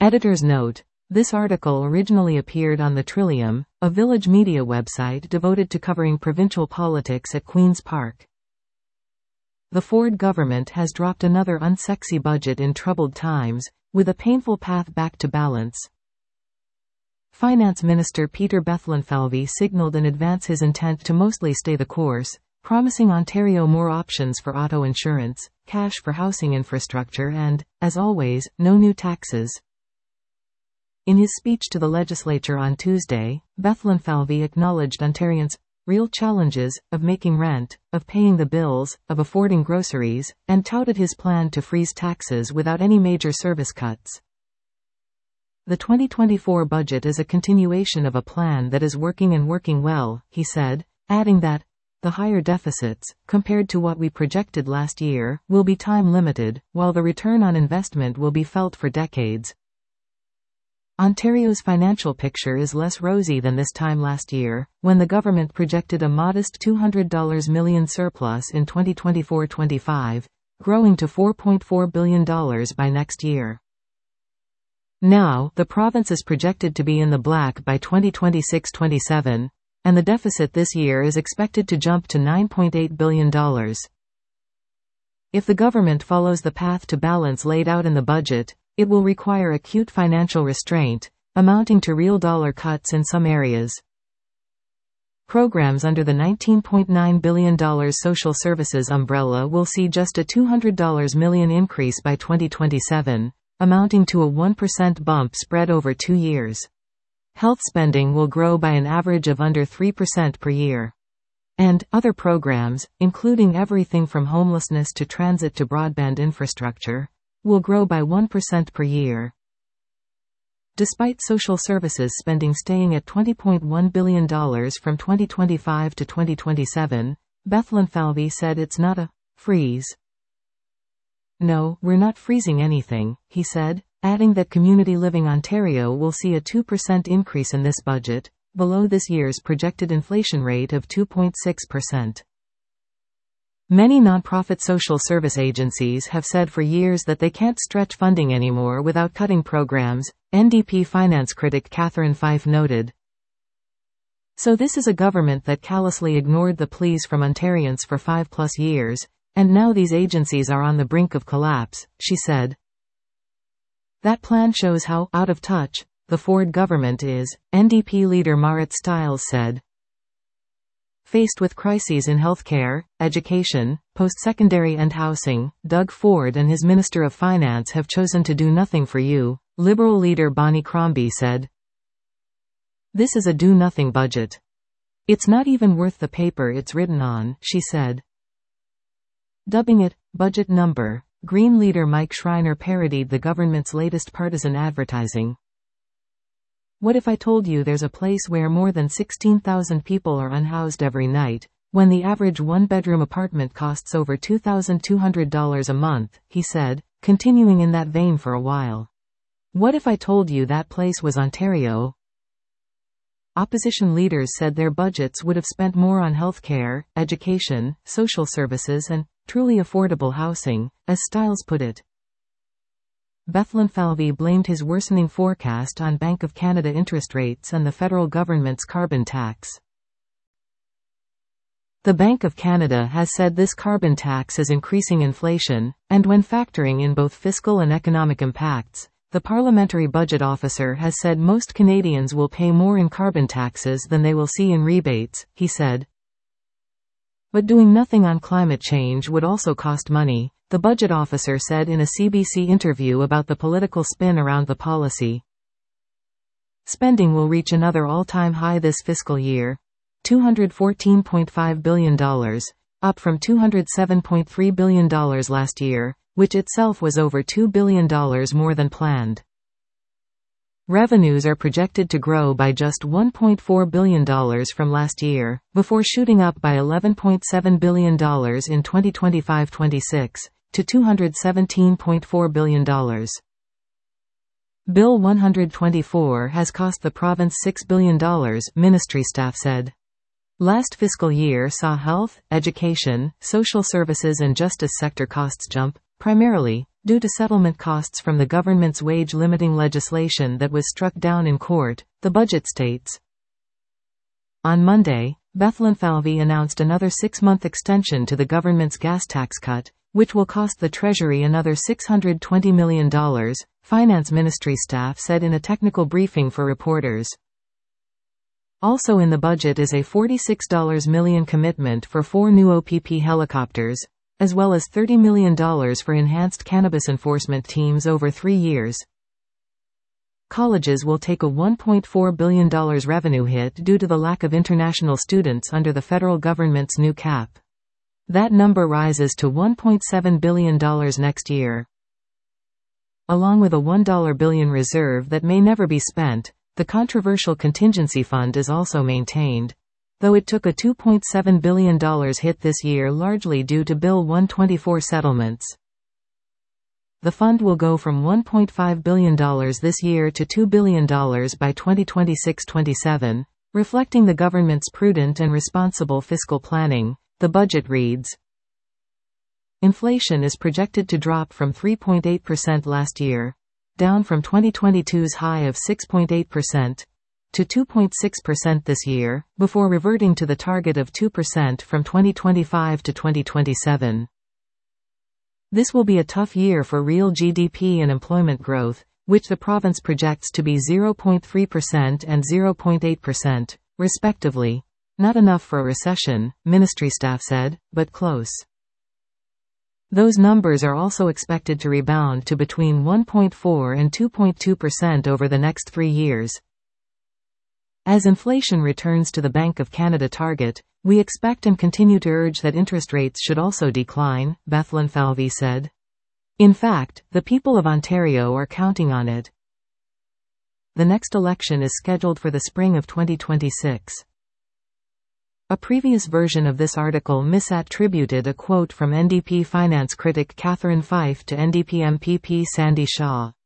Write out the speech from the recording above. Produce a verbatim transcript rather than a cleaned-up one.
Editor's note: this article originally appeared on the Trillium, a village media website devoted to covering provincial politics at Queen's Park. The Ford government has dropped another unsexy budget in troubled times, with a painful path back to balance. Finance Minister Peter Bethlenfalvy signalled in advance his intent to mostly stay the course, promising Ontario more options for auto insurance, cash for housing infrastructure and, as always, no new taxes. In his speech to the legislature on Tuesday, Bethlenfalvy acknowledged Ontarians' real challenges of making rent, of paying the bills, of affording groceries, and touted his plan to freeze taxes without any major service cuts. The twenty twenty-four budget is a continuation of a plan that is working and working well, he said, adding that the higher deficits, compared to what we projected last year, will be time-limited, while the return on investment will be felt for decades. Ontario's financial picture is less rosy than this time last year, when the government projected a modest two hundred million dollars surplus in twenty twenty-four twenty-five, growing to four point four billion dollars by next year. Now, the province is projected to be in the black by twenty twenty-six twenty-seven, and the deficit this year is expected to jump to nine point eight billion dollars. If the government follows the path to balance laid out in the budget, it will require acute financial restraint, amounting to real dollar cuts in some areas. Programs under the nineteen point nine billion dollars social services umbrella will see just a two hundred million dollars increase by twenty twenty-seven, amounting to a one percent bump spread over two years. Health spending will grow by an average of under three percent per year. And other programs, including everything from homelessness to transit to broadband infrastructure, will grow by one percent per year. Despite social services spending staying at twenty point one billion dollars from twenty twenty-five to twenty twenty-seven, Bethlenfalvy said it's not a freeze. No, we're not freezing anything, he said, adding that Community Living Ontario will see a two percent increase in this budget, below this year's projected inflation rate of two point six percent. Many nonprofit social service agencies have said for years that they can't stretch funding anymore without cutting programs, N D P finance critic Catherine Fife noted. So this is a government that callously ignored the pleas from Ontarians for five plus years, and now these agencies are on the brink of collapse, she said. That plan shows how out of touch the Ford government is, N D P leader Marit Stiles said. Faced with crises in healthcare, education, post-secondary and housing, Doug Ford and his Minister of Finance have chosen to do nothing for you, Liberal leader Bonnie Crombie said. This is a do-nothing budget. It's not even worth the paper it's written on, she said. Dubbing it, budget number, Green leader Mike Schreiner parodied the government's latest partisan advertising. What if I told you there's a place where more than sixteen thousand people are unhoused every night, when the average one-bedroom apartment costs over two thousand two hundred dollars a month, he said, continuing in that vein for a while. What if I told you that place was Ontario? Opposition leaders said their budgets would have spent more on health care, education, social services and truly affordable housing, as Stiles put it. Bethlenfalvy blamed his worsening forecast on Bank of Canada interest rates and the federal government's carbon tax. The Bank of Canada has said this carbon tax is increasing inflation, and when factoring in both fiscal and economic impacts, the Parliamentary Budget Officer has said most Canadians will pay more in carbon taxes than they will see in rebates, he said. But doing nothing on climate change would also cost money, the budget officer said in a C B C interview about the political spin around the policy. Spending will reach another all-time high this fiscal year, two hundred fourteen point five billion dollars, up from two hundred seven point three billion dollars last year, which itself was over two billion dollars more than planned. Revenues are projected to grow by just one point four billion dollars from last year, before shooting up by eleven point seven billion dollars in twenty twenty-five twenty-six, to two hundred seventeen point four billion dollars. Bill one hundred twenty-four has cost the province six billion dollars, ministry staff said. Last fiscal year saw health, education, social services and justice sector costs jump primarily due to settlement costs from the government's wage-limiting legislation that was struck down in court, the budget states. On Monday, Bethlen Falvey announced another six-month extension to the government's gas tax cut, which will cost the Treasury another six hundred twenty million dollars, Finance Ministry staff said in a technical briefing for reporters. Also in the budget is a forty-six million dollars commitment for four new O P P helicopters, as well as thirty million dollars for enhanced cannabis enforcement teams over three years. Colleges will take a one point four billion dollars revenue hit due to the lack of international students under the federal government's new cap. That number rises to one point seven billion dollars next year. Along with a one billion dollars reserve that may never be spent, the controversial contingency fund is also maintained, though it took a two point seven billion dollars hit this year largely due to Bill one twenty-four settlements. The fund will go from one point five billion dollars this year to two billion dollars by twenty twenty-six twenty-seven, reflecting the government's prudent and responsible fiscal planning, the budget reads. Inflation is projected to drop from three point eight percent last year, down from twenty twenty-two's high of six point eight percent, to two point six percent this year, before reverting to the target of two percent from twenty twenty-five to twenty twenty-seven. This will be a tough year for real G D P and employment growth, which the province projects to be zero point three percent and zero point eight percent, respectively. Not enough for a recession, ministry staff said, but close. Those numbers are also expected to rebound to between one point four and two point two percent over the next three years. As inflation returns to the Bank of Canada target, we expect and continue to urge that interest rates should also decline, Bethlen Falvey said. In fact, the people of Ontario are counting on it. The next election is scheduled for the spring of twenty twenty-six. A previous version of this article misattributed a quote from N D P finance critic Catherine Fife to N D P M P P Sandy Shaw.